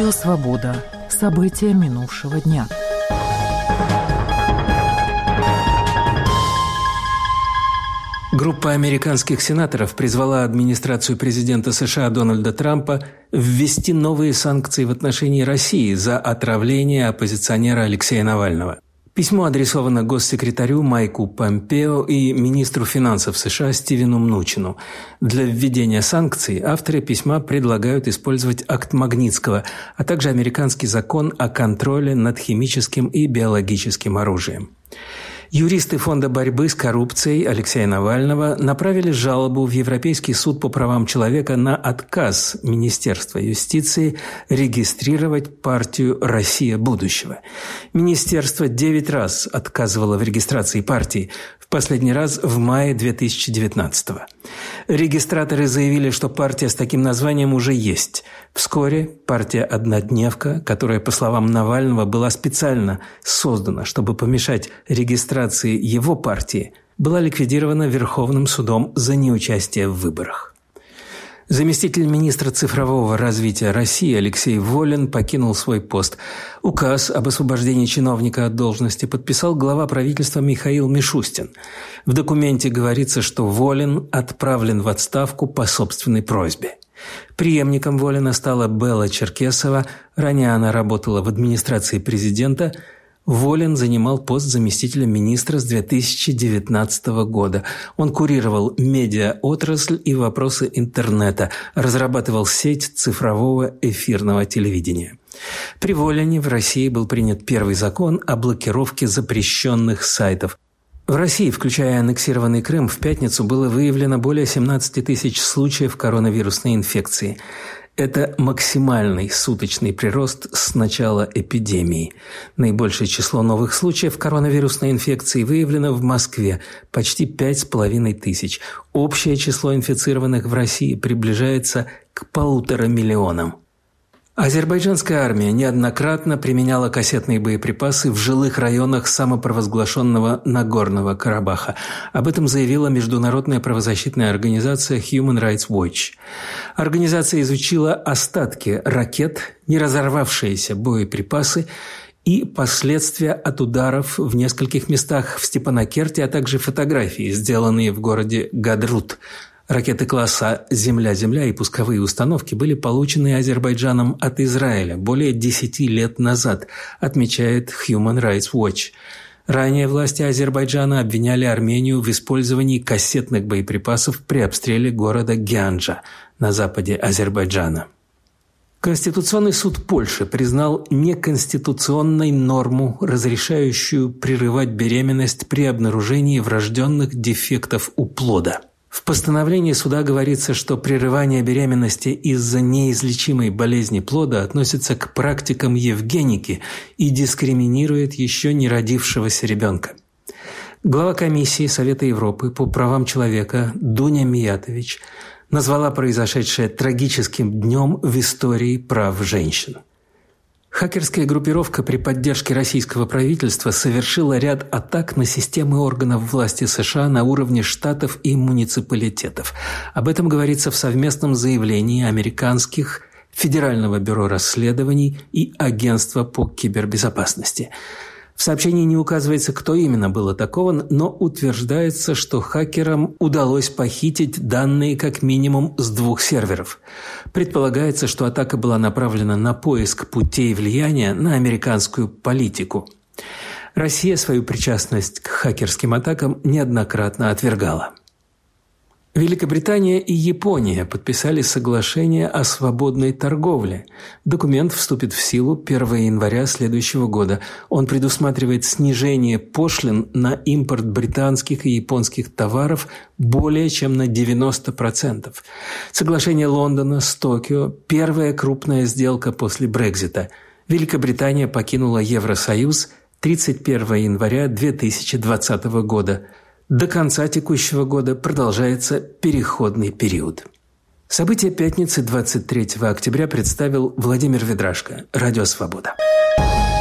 Радио «Свобода». События минувшего дня. Группа американских сенаторов призвала администрацию президента США Дональда Трампа ввести новые санкции в отношении России за отравление оппозиционера Алексея Навального. Письмо адресовано госсекретарю Майку Помпео и министру финансов США Стивену Мнучину. Для введения санкций авторы письма предлагают использовать акт Магнитского, а также американский закон о контроле над химическим и биологическим оружием. Юристы Фонда борьбы с коррупцией Алексея Навального направили жалобу в Европейский суд по правам человека на отказ Министерства юстиции регистрировать партию «Россия будущего». Министерство 9 раз отказывало в регистрации партии, в последний раз в мае 2019-го. Регистраторы заявили, что партия с таким названием уже есть. Вскоре партия «Однодневка», которая, по словам Навального, была специально создана, чтобы помешать регистрации его партии, была ликвидирована Верховным судом за неучастие в выборах. Заместитель министра цифрового развития России Алексей Волин покинул свой пост. Указ об освобождении чиновника от должности подписал глава правительства Михаил Мишустин. В документе говорится, что Волин отправлен в отставку по собственной просьбе. Преемником Волина стала Белла Черкесова. Ранее она работала в администрации президента. Волин занимал пост заместителя министра с 2019 года. Он курировал медиаотрасль и вопросы интернета, разрабатывал сеть цифрового эфирного телевидения. При Волине в России был принят первый закон о блокировке запрещенных сайтов. В России, включая аннексированный Крым, в пятницу было выявлено более 17 тысяч случаев коронавирусной инфекции. Это максимальный суточный прирост с начала эпидемии. Наибольшее число новых случаев коронавирусной инфекции выявлено в Москве – почти 5,5 тысяч. Общее число инфицированных в России приближается к 1,5 миллиона. Азербайджанская армия неоднократно применяла кассетные боеприпасы в жилых районах самопровозглашенного Нагорного Карабаха. Об этом заявила международная правозащитная организация Human Rights Watch. Организация изучила остатки ракет, не разорвавшиеся боеприпасы и последствия от ударов в нескольких местах в Степанакерте, а также фотографии, сделанные в городе Гадрут. Ракеты класса «Земля-Земля» и пусковые установки были получены Азербайджаном от Израиля более 10 лет назад, отмечает Human Rights Watch. Ранее власти Азербайджана обвиняли Армению в использовании кассетных боеприпасов при обстреле города Гянджа на западе Азербайджана. Конституционный суд Польши признал неконституционной норму, разрешающую прерывать беременность при обнаружении врожденных дефектов у плода. В постановлении суда говорится, что прерывание беременности из-за неизлечимой болезни плода относится к практикам евгеники и дискриминирует еще не родившегося ребенка. Глава комиссии Совета Европы по правам человека Дуня Миятович назвала произошедшее трагическим днем в истории прав женщин. Хакерская группировка при поддержке российского правительства совершила ряд атак на системы органов власти США на уровне штатов и муниципалитетов. Об этом говорится в совместном заявлении американских Федерального бюро расследований и Агентства по кибербезопасности. В сообщении не указывается, кто именно был атакован, но утверждается, что хакерам удалось похитить данные как минимум с 2 серверов. Предполагается, что атака была направлена на поиск путей влияния на американскую политику. Россия свою причастность к хакерским атакам неоднократно отвергала. Великобритания и Япония подписали соглашение о свободной торговле. Документ вступит в силу 1 января следующего года. Он предусматривает снижение пошлин на импорт британских и японских товаров более чем на 90%. Соглашение Лондона с Токио – первая крупная сделка после Брексита. Великобритания покинула Евросоюз 31 января 2020 года. До конца текущего года продолжается переходный период. События пятницы 23 октября представил Владимир Ведрашко. Радио «Свобода».